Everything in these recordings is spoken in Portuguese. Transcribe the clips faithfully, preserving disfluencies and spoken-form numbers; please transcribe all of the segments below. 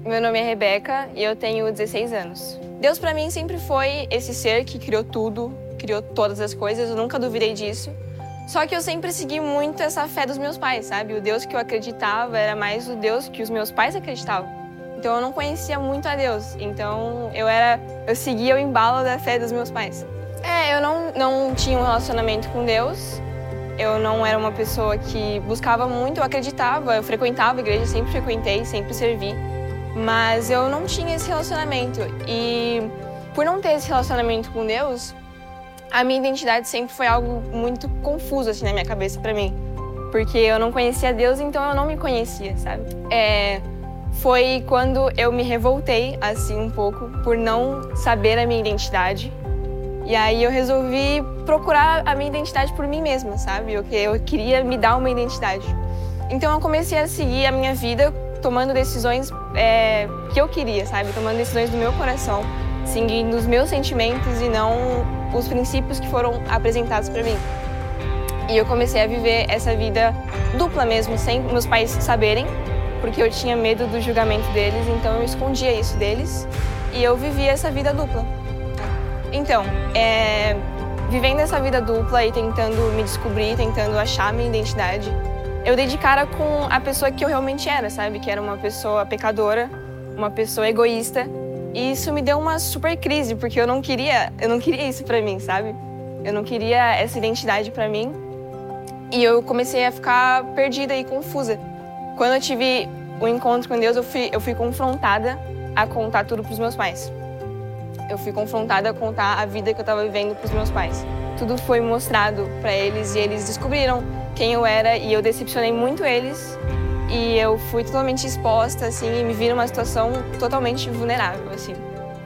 Meu nome é Rebeca e eu tenho dezesseis anos. Deus pra mim sempre foi esse ser que criou tudo, criou todas as coisas, eu nunca duvidei disso. Só que eu sempre segui muito essa fé dos meus pais, sabe? O Deus que eu acreditava era mais o Deus que os meus pais acreditavam. Então eu não conhecia muito a Deus, então eu era, eu seguia o embalo da fé dos meus pais. É, eu não, não tinha um relacionamento com Deus, eu não era uma pessoa que buscava muito, eu acreditava, eu frequentava a igreja, sempre frequentei, sempre servi. Mas eu não tinha esse relacionamento e por não ter esse relacionamento com Deus, a minha identidade sempre foi algo muito confuso assim na minha cabeça pra mim. Porque eu não conhecia Deus, então eu não me conhecia, sabe? É, foi quando eu me revoltei assim um pouco por não saber a minha identidade. E aí eu resolvi procurar a minha identidade por mim mesma, sabe? Eu, eu queria me dar uma identidade. Então eu comecei a seguir a minha vida tomando decisões é, que eu queria, sabe? Tomando decisões do meu coração, seguindo os meus sentimentos e não os princípios que foram apresentados para mim. E eu comecei a viver essa vida dupla mesmo, sem meus pais saberem, porque eu tinha medo do julgamento deles, então eu escondia isso deles e eu vivia essa vida dupla. Então, é, vivendo essa vida dupla e tentando me descobrir, tentando achar minha identidade, eu dei de cara com a pessoa que eu realmente era, sabe? Que era uma pessoa pecadora, uma pessoa egoísta. E isso me deu uma super crise, porque eu não queria, eu não queria isso pra mim, sabe? Eu não queria essa identidade pra mim. E eu comecei a ficar perdida e confusa. Quando eu tive o encontro com Deus, eu fui, eu fui confrontada a contar tudo pros meus pais. Eu fui confrontada a contar a vida que eu tava vivendo pros meus pais. Tudo foi mostrado pra eles e eles descobriram quem eu era e eu decepcionei muito eles e eu fui totalmente exposta, assim, e me vi numa situação totalmente vulnerável, assim.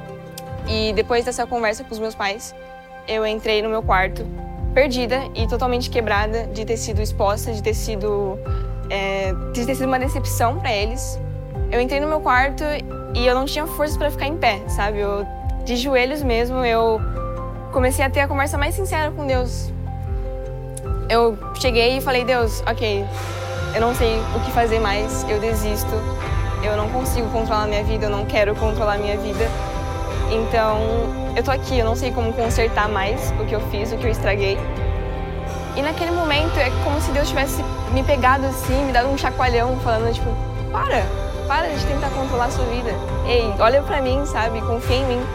E depois dessa conversa com os meus pais, eu entrei no meu quarto, perdida e totalmente quebrada de ter sido exposta, de ter sido, é, de ter sido uma decepção para eles. Eu entrei no meu quarto e eu não tinha forças para ficar em pé, sabe? Eu, de joelhos mesmo, eu comecei a ter a conversa mais sincera com Deus. Eu cheguei e falei, Deus, ok, eu não sei o que fazer mais, eu desisto, eu não consigo controlar a minha vida, eu não quero controlar a minha vida. Então, eu tô aqui, eu não sei como consertar mais o que eu fiz, o que eu estraguei. E naquele momento é como se Deus tivesse me pegado assim, me dado um chacoalhão, falando tipo, para, para de tentar controlar a sua vida. Ei, olha pra mim, sabe, confia em mim.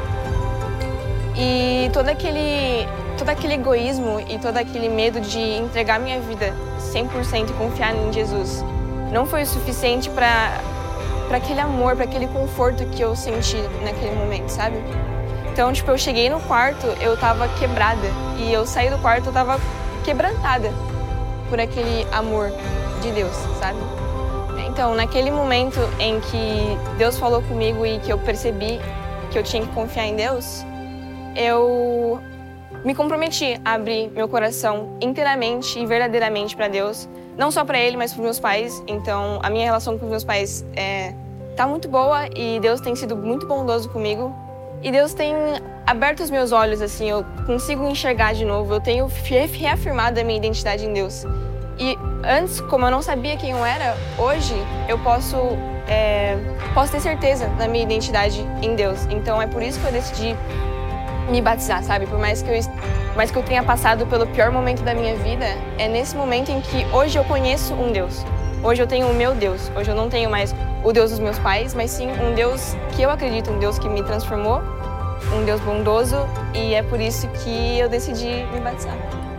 E todo aquele... todo aquele egoísmo e todo aquele medo de entregar minha vida cem por cento e confiar em Jesus não foi o suficiente para para aquele amor, para aquele conforto que eu senti naquele momento, sabe? Então, tipo, eu cheguei no quarto, eu tava quebrada e eu saí do quarto, eu tava quebrantada por aquele amor de Deus, sabe? Então, naquele momento em que Deus falou comigo e que eu percebi que eu tinha que confiar em Deus, eu me comprometi a abrir meu coração inteiramente e verdadeiramente para Deus, não só para Ele, mas para os meus pais. Então, a minha relação com os meus pais é, tá muito boa e Deus tem sido muito bondoso comigo. E Deus tem aberto os meus olhos, assim, eu consigo enxergar de novo, eu tenho reafirmado a minha identidade em Deus. E antes, como eu não sabia quem eu era, hoje eu posso, é, posso ter certeza da minha identidade em Deus. Então, é por isso que eu decidi me batizar, sabe? Por mais que eu, por mais que eu tenha passado pelo pior momento da minha vida, é nesse momento em que hoje eu conheço um Deus. Hoje eu tenho o meu Deus. Hoje eu não tenho mais o Deus dos meus pais, mas sim um Deus que eu acredito, um Deus que me transformou, um Deus bondoso, e é por isso que eu decidi me batizar.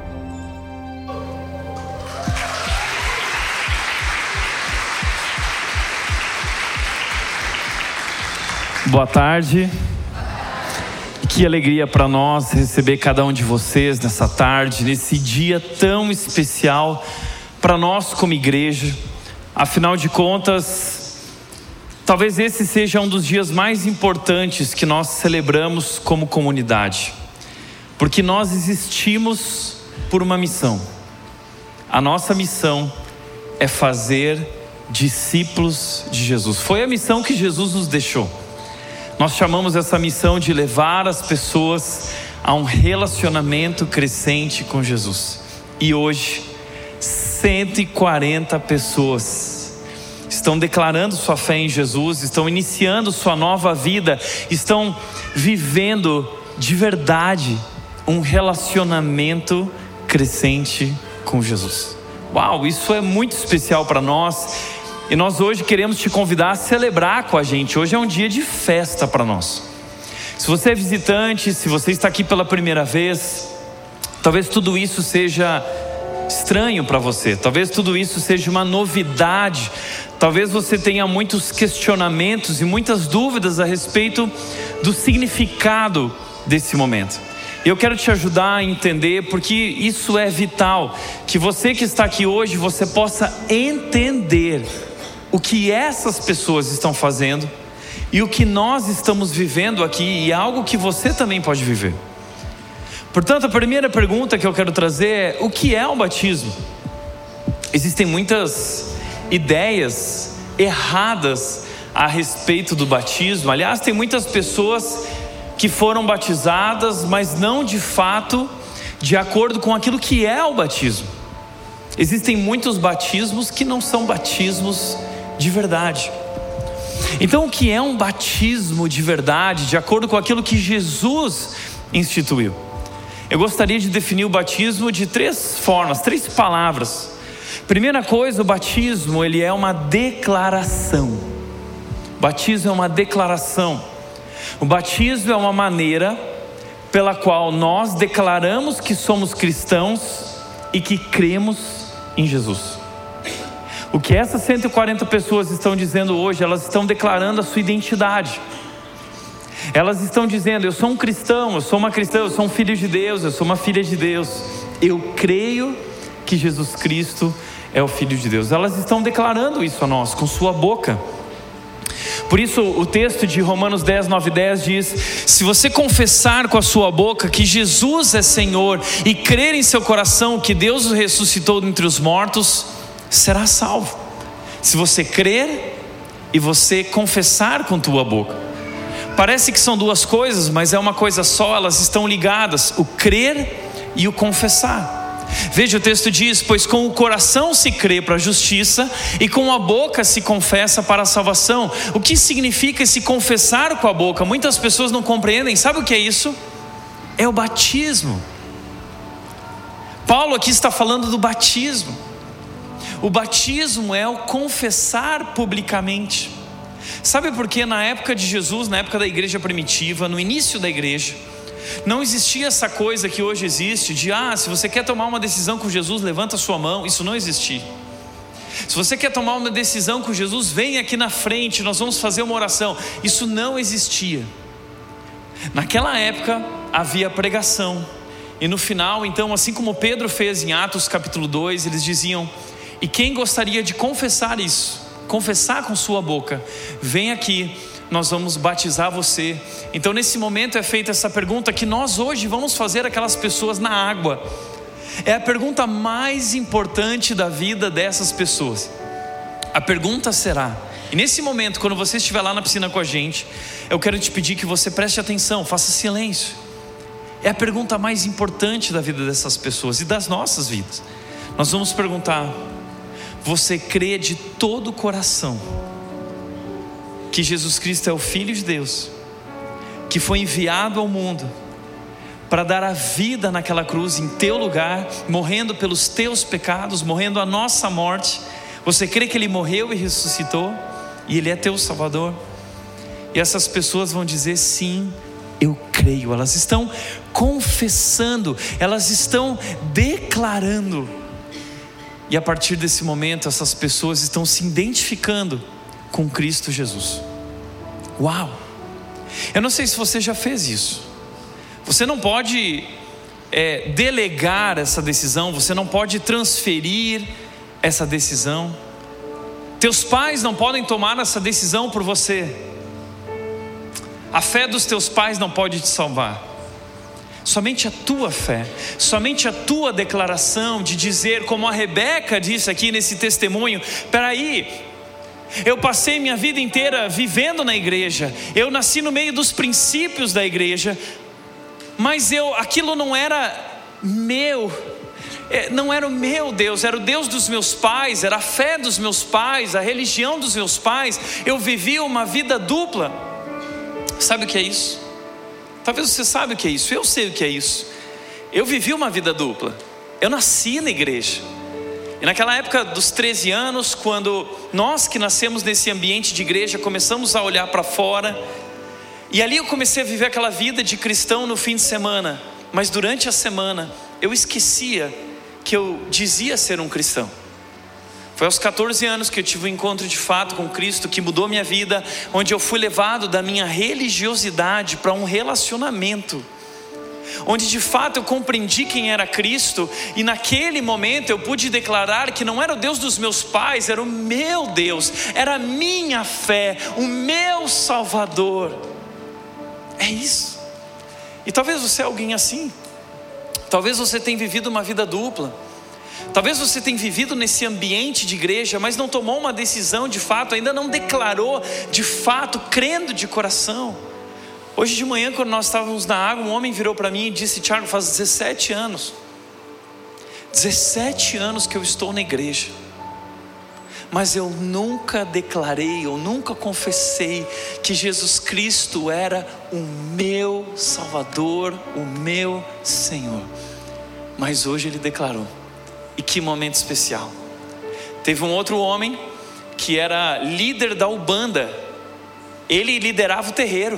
Boa tarde. Que alegria para nós receber cada um de vocês nessa tarde, nesse dia tão especial para nós como igreja. Afinal de contas, talvez esse seja um dos dias mais importantes que nós celebramos como comunidade, porque nós existimos por uma missão. A nossa missão é fazer discípulos de Jesus. Foi a missão que Jesus nos deixou. Nós chamamos essa missão de levar as pessoas a um relacionamento crescente com Jesus. E hoje, cento e quarenta pessoas estão declarando sua fé em Jesus, estão iniciando sua nova vida, estão vivendo de verdade um relacionamento crescente com Jesus. Uau, isso é muito especial para nós. E nós hoje queremos te convidar a celebrar com a gente. Hoje é um dia de festa para nós. Se você é visitante, se você está aqui pela primeira vez, talvez tudo isso seja estranho para você. Talvez tudo isso seja uma novidade. Talvez você tenha muitos questionamentos e muitas dúvidas a respeito do significado desse momento. Eu quero te ajudar a entender, porque isso é vital. Que você que está aqui hoje, você possa entender o que essas pessoas estão fazendo e o que nós estamos vivendo aqui, e é algo que você também pode viver. Portanto, a primeira pergunta que eu quero trazer é: o que é o batismo? Existem muitas ideias erradas a respeito do batismo. Aliás, tem muitas pessoas que foram batizadas, mas não de fato de acordo com aquilo que é o batismo. Existem muitos batismos que não são batismos de verdade. Então, o que é um batismo de verdade, de acordo com aquilo que Jesus instituiu? Eu gostaria de definir o batismo de três formas, três palavras. Primeira coisa, o batismo, ele é uma declaração. O batismo é uma declaração. O batismo é uma maneira pela qual nós declaramos que somos cristãos e que cremos em Jesus. O que essas cento e quarenta pessoas estão dizendo hoje, elas estão declarando a sua identidade. Elas estão dizendo: eu sou um cristão, eu sou uma cristã, eu sou um filho de Deus, eu sou uma filha de Deus. Eu creio que Jesus Cristo é o Filho de Deus. Elas estão declarando isso a nós, com sua boca. Por isso o texto de Romanos dez, nove e dez diz: se você confessar com a sua boca que Jesus é Senhor e crer em seu coração que Deus o ressuscitou dentre os mortos, será salvo. Se você crer e você confessar com tua boca. Parece que são duas coisas, mas é uma coisa só, elas estão ligadas: o crer e o confessar. Veja, o texto diz: pois com o coração se crê para a justiça e com a boca se confessa para a salvação. O que significa esse confessar com a boca? Muitas pessoas não compreendem. Sabe o que é isso? É o batismo. Paulo aqui está falando do batismo. O batismo é o confessar publicamente. Sabe por que na época de Jesus, na época da igreja primitiva, no início da igreja, não existia essa coisa que hoje existe de: ah, se você quer tomar uma decisão com Jesus, levanta a sua mão. Isso não existia. Se você quer tomar uma decisão com Jesus, vem aqui na frente, nós vamos fazer uma oração. Isso não existia. Naquela época havia pregação, e no final, então, assim como Pedro fez em Atos capítulo dois, eles diziam: e quem gostaria de confessar isso, confessar com sua boca, vem aqui, nós vamos batizar você. Então nesse momento é feita essa pergunta que nós hoje vamos fazer aquelas pessoas na água. É a pergunta mais importante da vida dessas pessoas. A pergunta será, e nesse momento, quando você estiver lá na piscina com a gente, eu quero te pedir que você preste atenção, faça silêncio. É a pergunta mais importante da vida dessas pessoas e das nossas vidas. Nós vamos perguntar: você crê de todo o coração que Jesus Cristo é o Filho de Deus, que foi enviado ao mundo para dar a vida naquela cruz em teu lugar, morrendo pelos teus pecados, morrendo a nossa morte? Você crê que Ele morreu e ressuscitou e Ele é teu Salvador? E essas pessoas vão dizer: sim, eu creio. Elas estão confessando, elas estão declarando. E a partir desse momento, essas pessoas estão se identificando com Cristo Jesus. Uau! Eu não sei se você já fez isso. Você não pode é, delegar essa decisão, você não pode transferir essa decisão. Teus pais não podem tomar essa decisão por você. A fé dos teus pais não pode te salvar. Somente a tua fé, somente a tua declaração de dizer, como a Rebeca disse aqui nesse testemunho: peraí, eu passei minha vida inteira vivendo na igreja, eu nasci no meio dos princípios da igreja, mas eu, aquilo não era meu, não era o meu Deus, era o Deus dos meus pais, era a fé dos meus pais, a religião dos meus pais. Eu vivia uma vida dupla. Sabe o que é isso? Talvez você saiba o que é isso, eu sei o que é isso. Eu vivi uma vida dupla. Eu nasci na igreja. E naquela época dos treze anos, quando nós que nascemos nesse ambiente de igreja começamos a olhar para fora, e ali eu comecei a viver aquela vida de cristão no fim de semana, mas durante a semana eu esquecia que eu dizia ser um cristão. Foi aos catorze anos que eu tive um encontro de fato com Cristo, que mudou minha vida, onde eu fui levado da minha religiosidade para um relacionamento, onde de fato eu compreendi quem era Cristo, e naquele momento eu pude declarar que não era o Deus dos meus pais, era o meu Deus, era a minha fé, o meu Salvador. É isso. E talvez você é alguém assim. Talvez você tenha vivido uma vida dupla. Talvez você tenha vivido nesse ambiente de igreja, mas não tomou uma decisão de fato, ainda não declarou de fato, crendo de coração. Hoje de manhã, quando nós estávamos na água, um homem virou para mim e disse: Thiago, faz dezessete anos dezessete anos que eu estou na igreja, mas eu nunca declarei, eu nunca confessei que Jesus Cristo era o meu Salvador, o meu Senhor. Mas hoje ele declarou. E que momento especial. Teve um outro homem que era líder da Ubanda. Ele liderava o terreiro,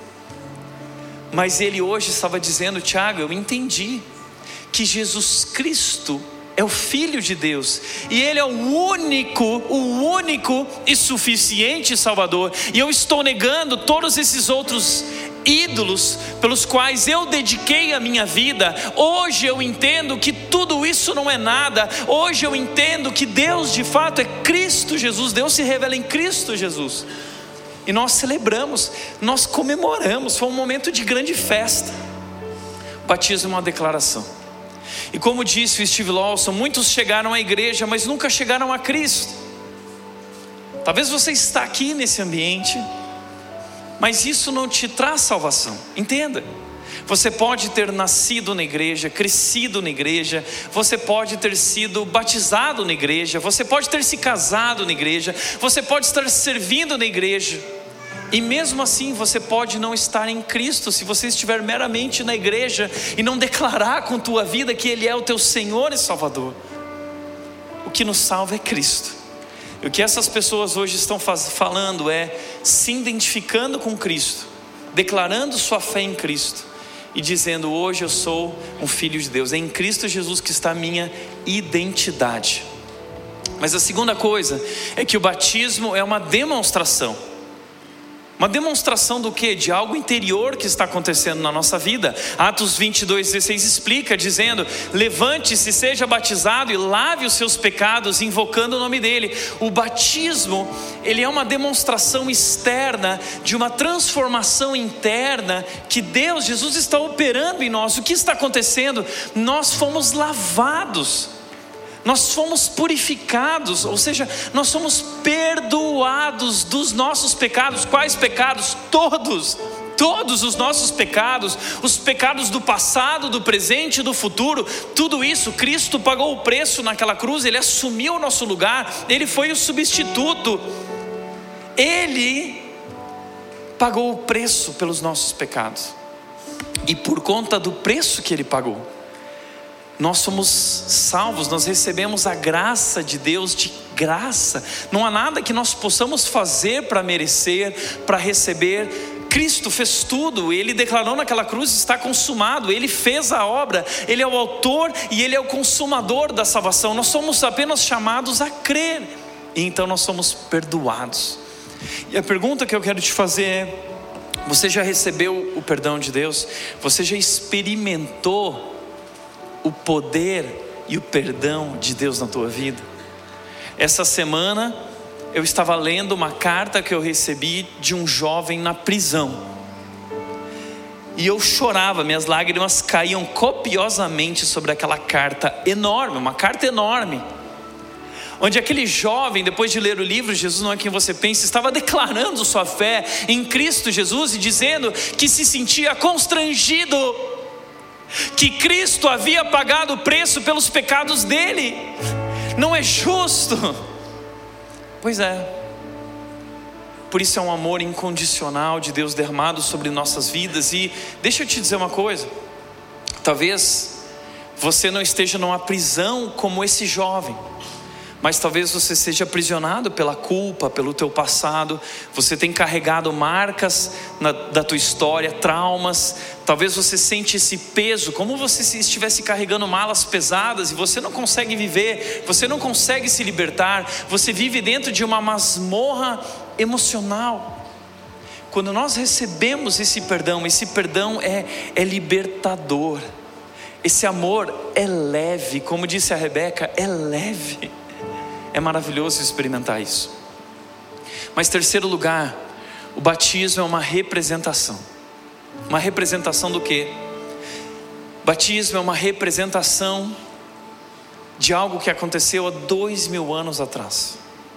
mas ele hoje estava dizendo: Thiago, eu entendi que Jesus Cristo é o Filho de Deus, e Ele é o único, o único e suficiente Salvador, e eu estou negando todos esses outros ídolos pelos quais eu dediquei a minha vida. Hoje eu entendo que tudo isso não é nada. Hoje eu entendo que Deus de fato é Cristo Jesus. Deus se revela em Cristo Jesus. E nós celebramos, nós comemoramos. Foi um momento de grande festa. O batismo é uma declaração. E como disse o Steve Lawson, muitos chegaram à igreja, mas nunca chegaram a Cristo. Talvez você está aqui nesse ambiente, mas isso não te traz salvação. Entenda, você pode ter nascido na igreja, crescido na igreja, você pode ter sido batizado na igreja, você pode ter se casado na igreja, você pode estar servindo na igreja, e mesmo assim você pode não estar em Cristo, se você estiver meramente na igreja e não declarar com tua vida que Ele é o teu Senhor e Salvador. O que nos salva é Cristo. E o que essas pessoas hoje estão faz, falando é se identificando com Cristo, declarando sua fé em Cristo e dizendo: hoje eu sou um filho de Deus, é em Cristo Jesus que está a minha identidade. Mas a segunda coisa é que o batismo é uma demonstração. Uma demonstração do quê? De algo interior que está acontecendo na nossa vida. Atos vinte e dois, dezesseis explica, dizendo: levante-se, seja batizado e lave os seus pecados, invocando o nome dele. O batismo, ele é uma demonstração externa de uma transformação interna que Deus, Jesus está operando em nós. O que está acontecendo? Nós fomos lavados, nós fomos purificados, ou seja, nós somos perdoados dos nossos pecados. Quais pecados? Todos, todos os nossos pecados, os pecados do passado, do presente e do futuro. Tudo isso, Cristo pagou o preço naquela cruz, Ele assumiu o nosso lugar, Ele foi o substituto, Ele pagou o preço pelos nossos pecados, e por conta do preço que Ele pagou, nós somos salvos, nós recebemos a graça de Deus de graça. Não há nada que nós possamos fazer para merecer, para receber. Cristo fez tudo, Ele declarou naquela cruz: está consumado. Ele fez a obra, Ele é o autor e Ele é o consumador da salvação. Nós somos apenas chamados a crer, e então nós somos perdoados. E a pergunta que eu quero te fazer é: você já recebeu o perdão de Deus? Você já experimentou o poder e o perdão de Deus na tua vida? Essa semana eu estava lendo uma carta que eu recebi de um jovem na prisão, e eu chorava, minhas lágrimas caíam copiosamente sobre aquela carta enorme, uma carta enorme, onde aquele jovem, depois de ler o livro Jesus Não É Quem Você Pensa, estava declarando sua fé em Cristo Jesus e dizendo que se sentia constrangido que Cristo havia pagado o preço pelos pecados dele. Não é justo. Pois é. Por isso é um amor incondicional de Deus derramado sobre nossas vidas. E deixa eu te dizer uma coisa. Talvez você não esteja numa prisão como esse jovem, mas talvez você seja aprisionado pela culpa, pelo teu passado. Você tem carregado marcas na, da tua história, traumas. Talvez você sente esse peso, como você se estivesse carregando malas pesadas, e você não consegue viver, você não consegue se libertar. Você vive dentro de uma masmorra emocional. Quando nós recebemos esse perdão, esse perdão é, é libertador. Esse amor é leve, como disse a Rebeca, é leve. É maravilhoso experimentar isso. Mas terceiro lugar, o batismo é uma representação. Uma representação do quê? Batismo é uma representação de algo que aconteceu há dois mil anos atrás.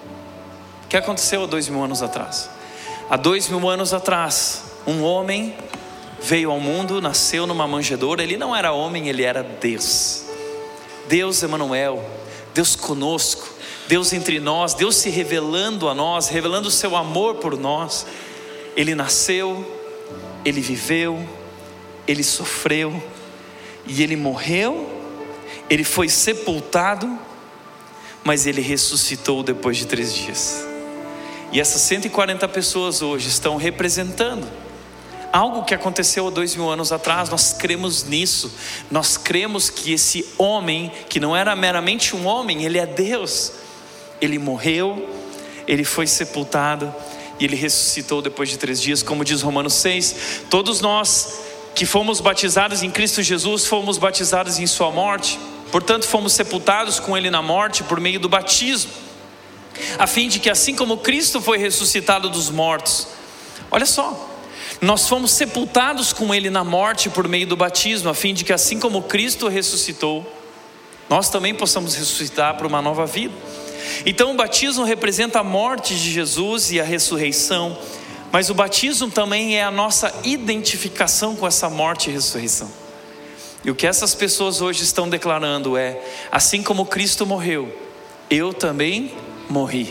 O que aconteceu há dois mil anos atrás? Há dois mil anos atrás, um homem veio ao mundo, nasceu numa manjedoura. Ele não era homem, ele era Deus. Deus Emanuel, Deus conosco. Deus entre nós, Deus se revelando a nós, revelando o seu amor por nós. Ele nasceu, Ele viveu, Ele sofreu, e Ele morreu, Ele foi sepultado, mas Ele ressuscitou depois de três dias. E essas cento e quarenta pessoas hoje estão representando algo que aconteceu há dois mil anos atrás. Nós cremos nisso. Nós cremos que esse homem, que não era meramente um homem, ele é Deus. Ele morreu, ele foi sepultado e ele ressuscitou depois de três dias. Como diz Romanos seis, todos nós que fomos batizados em Cristo Jesus, fomos batizados em sua morte. Portanto, fomos sepultados com ele na morte por meio do batismo, a fim de que assim como Cristo foi ressuscitado dos mortos, olha só, nós fomos sepultados com ele na morte por meio do batismo, a fim de que assim como Cristo ressuscitou, nós também possamos ressuscitar para uma nova vida. Então o batismo representa a morte de Jesus e a ressurreição, mas o batismo também é a nossa identificação com essa morte e ressurreição. E o que essas pessoas hoje estão declarando é: assim como Cristo morreu, eu também morri,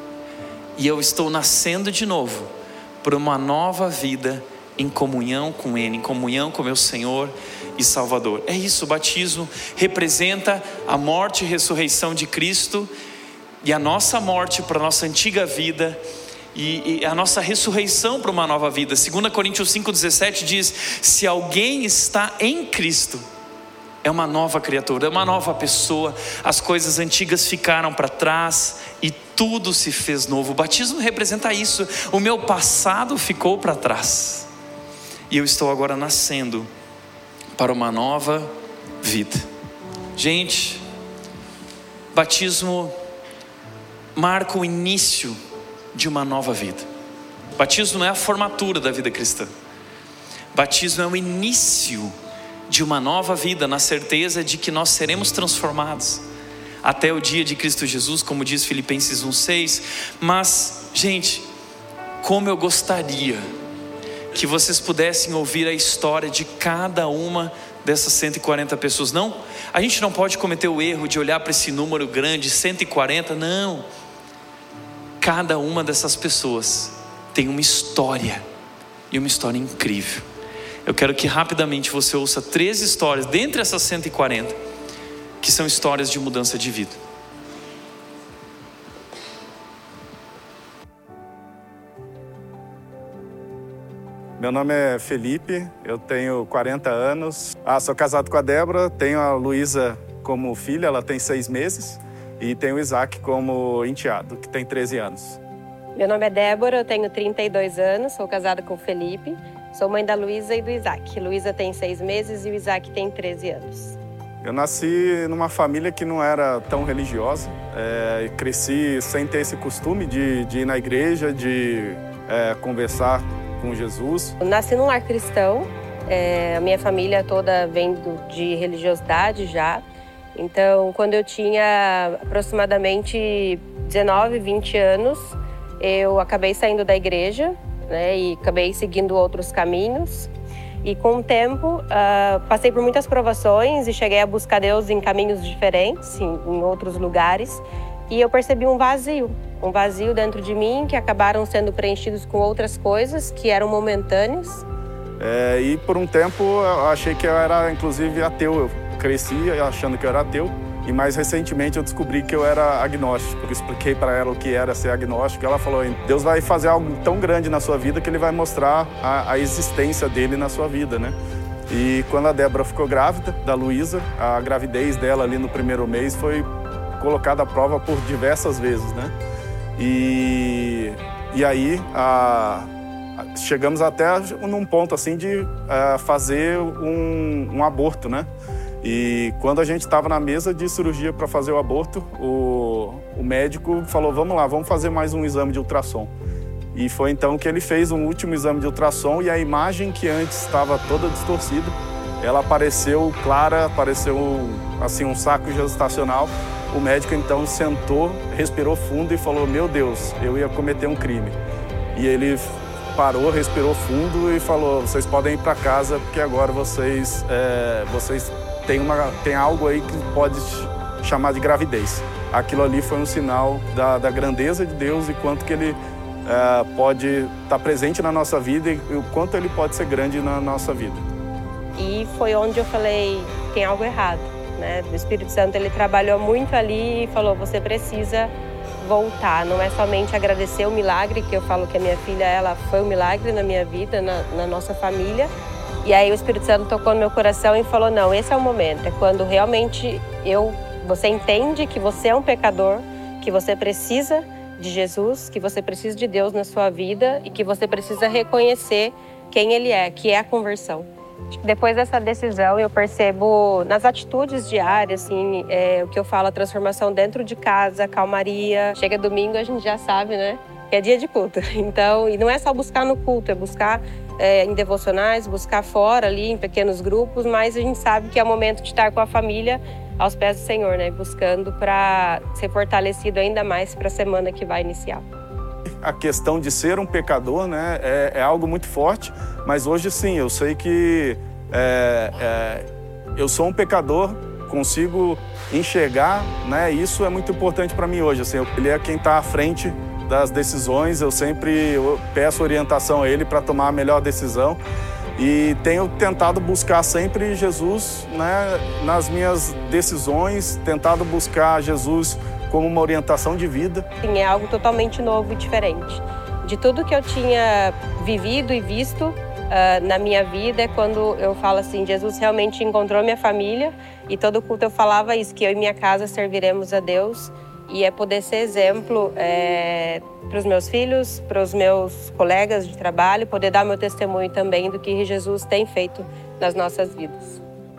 e eu estou nascendo de novo por uma nova vida em comunhão com Ele, em comunhão com meu Senhor e Salvador. É isso, o batismo representa a morte e ressurreição de Cristo, e a nossa morte para a nossa antiga vida, e, e a nossa ressurreição para uma nova vida. Segunda Coríntios cinco, dezessete diz: se alguém está em Cristo, é uma nova criatura, é uma nova pessoa. As coisas antigas ficaram para trás e tudo se fez novo. O batismo representa isso. O meu passado ficou para trás e eu estou agora nascendo para uma nova vida. Gente, batismo marca o início de uma nova vida. Batismo não é a formatura da vida cristã. Batismo é o início de uma nova vida, na certeza de que nós seremos transformados até o dia de Cristo Jesus, como diz Filipenses um, seis. Mas, gente, como eu gostaria que vocês pudessem ouvir a história de cada uma dessas cento e quarenta pessoas. Não, a gente não pode cometer o erro de olhar para esse número grande, cento e quarenta, não. Cada uma dessas pessoas tem uma história, e uma história incrível. Eu quero que rapidamente você ouça três histórias, dentre essas cento e quarenta, que são histórias de mudança de vida. Meu nome é Felipe, eu tenho quarenta anos. Ah, sou casado com a Débora, tenho a Luísa como filha, ela tem seis meses. E tenho o Isaac como enteado, que tem treze anos. Meu nome é Débora, eu tenho trinta e dois anos, sou casada com o Felipe. Sou mãe da Luísa e do Isaac. Luísa tem seis meses e o Isaac tem treze anos. Eu nasci numa família que não era tão religiosa. É, cresci sem ter esse costume de, de ir na igreja, de é, conversar com Jesus. Eu nasci num lar cristão. É, a minha família toda vem do, de religiosidade já. Então, quando eu tinha aproximadamente dezenove, vinte anos, eu acabei saindo da igreja, né, e acabei seguindo outros caminhos. E com o tempo, uh, passei por muitas provações e cheguei a buscar Deus em caminhos diferentes, em, em outros lugares. E eu percebi um vazio, um vazio dentro de mim que acabaram sendo preenchidos com outras coisas que eram momentâneas. É, e por um tempo eu achei que eu era inclusive ateu, eu cresci achando que eu era ateu. E mais recentemente eu descobri que eu era agnóstico. Eu expliquei para ela o que era ser agnóstico. Ela falou, Deus vai fazer algo tão grande na sua vida que Ele vai mostrar a, a existência dele na sua vida, né? E quando a Débora ficou grávida da Luísa, a gravidez dela ali no primeiro mês foi colocada à prova por diversas vezes, né? E, e aí a, a, chegamos até num ponto assim de a, fazer um, um aborto, né? E quando a gente estava na mesa de cirurgia para fazer o aborto, o, o médico falou, vamos lá, vamos fazer mais um exame de ultrassom. E foi então que ele fez um último exame de ultrassom e a imagem que antes estava toda distorcida, ela apareceu clara, apareceu assim um saco gestacional. O médico então sentou, respirou fundo e falou, meu Deus, eu ia cometer um crime. E ele parou, respirou fundo e falou, vocês podem ir para casa porque agora vocês, é, vocês Tem, uma, tem algo aí que pode chamar de gravidez. Aquilo ali foi um sinal da, da grandeza de Deus e quanto que Ele é, pode estar presente na nossa vida e, e o quanto Ele pode ser grande na nossa vida. E foi onde eu falei, tem algo errado, né? O Espírito Santo, Ele trabalhou muito ali e falou, você precisa voltar. Não é somente agradecer o milagre, que eu falo que a minha filha, ela foi um milagre na minha vida, na, na nossa família. E aí o Espírito Santo tocou no meu coração e falou, não, esse é o momento. É quando realmente eu, você entende que você é um pecador, que você precisa de Jesus, que você precisa de Deus na sua vida e que você precisa reconhecer quem Ele é, que é a conversão. Depois dessa decisão, eu percebo nas atitudes diárias, assim, é, o que eu falo, a transformação dentro de casa, calmaria. Chega domingo, a gente já sabe, né? Que é dia de culto. Então, e não é só buscar no culto, é buscar É, em devocionais, buscar fora ali em pequenos grupos, mas a gente sabe que é o momento de estar com a família aos pés do Senhor, né? Buscando para ser fortalecido ainda mais para a semana que vai iniciar. A questão de ser um pecador, né, é, é algo muito forte, mas hoje sim, eu sei que é, é, eu sou um pecador, consigo enxergar, né? Isso é muito importante para mim hoje. Assim, ele é quem está à frente das decisões, eu sempre peço orientação a Ele para tomar a melhor decisão e tenho tentado buscar sempre Jesus, né, nas minhas decisões, tentado buscar Jesus como uma orientação de vida. Sim, é algo totalmente novo e diferente. De tudo que eu tinha vivido e visto uh, na minha vida, é quando eu falo assim, Jesus realmente encontrou minha família e todo culto eu falava isso, que eu e minha casa serviremos a Deus. E é poder ser exemplo é, para os meus filhos, para os meus colegas de trabalho, poder dar meu testemunho também do que Jesus tem feito nas nossas vidas.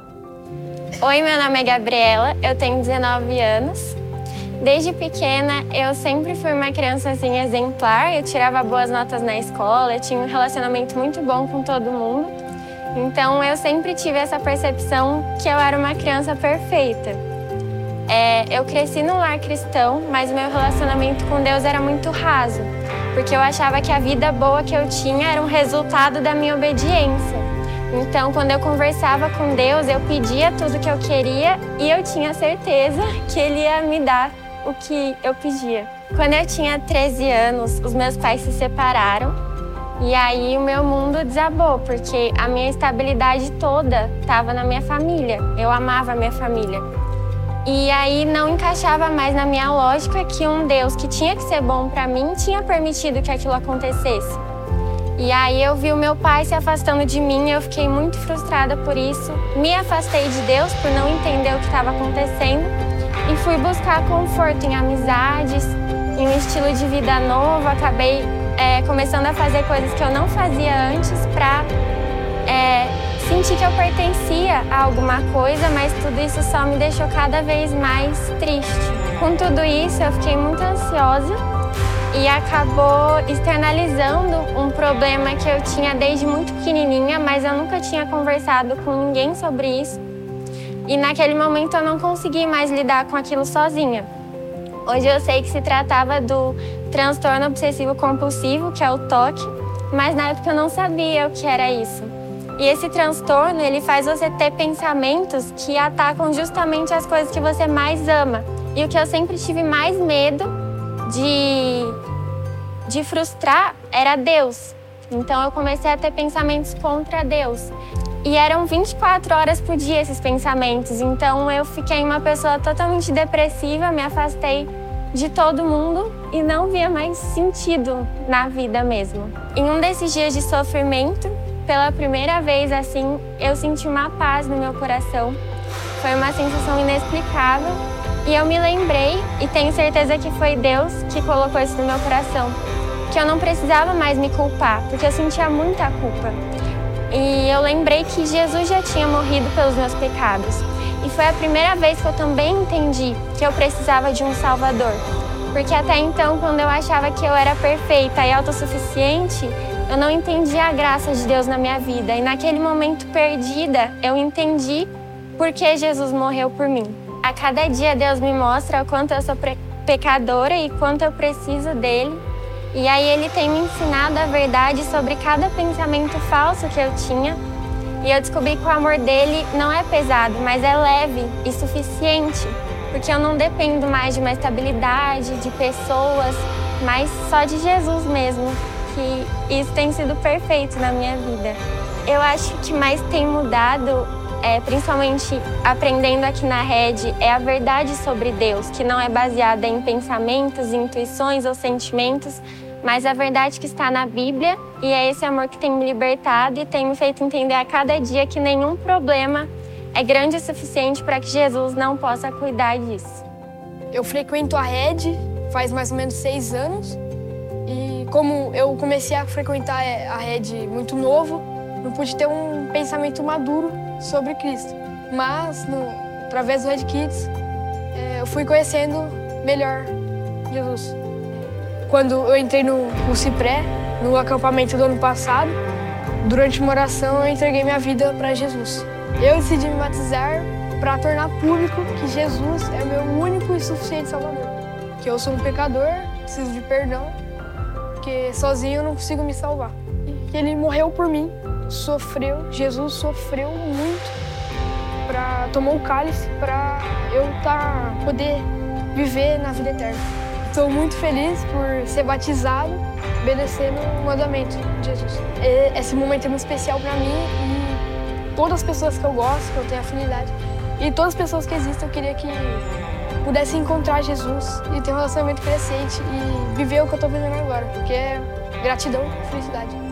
Oi, meu nome é Gabriela, eu tenho dezenove anos. Desde pequena, eu sempre fui uma criança assim, exemplar, eu tirava boas notas na escola, eu tinha um relacionamento muito bom com todo mundo. Então, eu sempre tive essa percepção que eu era uma criança perfeita. É, eu cresci num lar cristão, mas o meu relacionamento com Deus era muito raso, porque eu achava que a vida boa que eu tinha era um resultado da minha obediência. Então, quando eu conversava com Deus, eu pedia tudo que eu queria e eu tinha certeza que Ele ia me dar o que eu pedia. Quando eu tinha treze anos, os meus pais se separaram e aí o meu mundo desabou, porque a minha estabilidade toda estava na minha família. Eu amava a minha família. E aí não encaixava mais na minha lógica que um Deus que tinha que ser bom para mim tinha permitido que aquilo acontecesse. E aí eu vi o meu pai se afastando de mim, eu fiquei muito frustrada por isso. Me afastei de Deus por não entender o que estava acontecendo e fui buscar conforto em amizades, em um estilo de vida novo. Acabei é, começando a fazer coisas que eu não fazia antes para é, sentir que eu pertencia a alguma coisa, mas tudo isso só me deixou cada vez mais triste. Com tudo isso, eu fiquei muito ansiosa e acabou externalizando um problema que eu tinha desde muito pequenininha, mas eu nunca tinha conversado com ninguém sobre isso. E naquele momento eu não consegui mais lidar com aquilo sozinha. Hoje eu sei que se tratava do transtorno obsessivo compulsivo, que é o T O C, mas na época eu não sabia o que era isso. E esse transtorno, ele faz você ter pensamentos que atacam justamente as coisas que você mais ama. E o que eu sempre tive mais medo de, de frustrar era Deus. Então eu comecei a ter pensamentos contra Deus. E eram vinte e quatro horas por dia esses pensamentos. Então eu fiquei uma pessoa totalmente depressiva, me afastei de todo mundo e não via mais sentido na vida mesmo. Em um desses dias de sofrimento, pela primeira vez assim, eu senti uma paz no meu coração. Foi uma sensação inexplicável e eu me lembrei, e tenho certeza que foi Deus que colocou isso no meu coração, que eu não precisava mais me culpar, porque eu sentia muita culpa. E eu lembrei que Jesus já tinha morrido pelos meus pecados. E foi a primeira vez que eu também entendi que eu precisava de um Salvador. Porque até então, quando eu achava que eu era perfeita e autossuficiente, eu não entendia a graça de Deus na minha vida. E naquele momento perdida, eu entendi por que Jesus morreu por mim. A cada dia Deus me mostra o quanto eu sou pecadora e quanto eu preciso dele. E aí ele tem me ensinado a verdade sobre cada pensamento falso que eu tinha. E eu descobri que o amor dele não é pesado, mas é leve e suficiente. Porque eu não dependo mais de uma estabilidade, de pessoas, mas só de Jesus mesmo. Que isso tem sido perfeito na minha vida. Eu acho que mais tem mudado, é, principalmente aprendendo aqui na Rede, é a verdade sobre Deus, que não é baseada em pensamentos, intuições ou sentimentos, mas a verdade que está na Bíblia, e é esse amor que tem me libertado e tem me feito entender a cada dia que nenhum problema é grande o suficiente para que Jesus não possa cuidar disso. Eu frequento a Rede faz mais ou menos seis anos e como eu comecei a frequentar a Rede muito novo, não pude ter um pensamento maduro sobre Cristo. Mas, no, através do Red Kids, eu fui conhecendo melhor Jesus. Quando eu entrei no, no Cipré, no acampamento do ano passado, durante uma oração eu entreguei minha vida para Jesus. Eu decidi me batizar para tornar público que Jesus é meu único e suficiente Salvador. Que eu sou um pecador, preciso de perdão, que sozinho eu não consigo me salvar. Que ele morreu por mim, sofreu, Jesus sofreu muito, para tomar o cálice para eu tá, poder viver na vida eterna. Estou muito feliz por ser batizado, obedecendo o mandamento de Jesus. Esse momento é muito especial para mim e todas as pessoas que eu gosto, que eu tenho afinidade, e todas as pessoas que existem, eu queria que pudessem encontrar Jesus e ter um relacionamento crescente e viver o que eu estou vivendo agora, porque é gratidão e felicidade.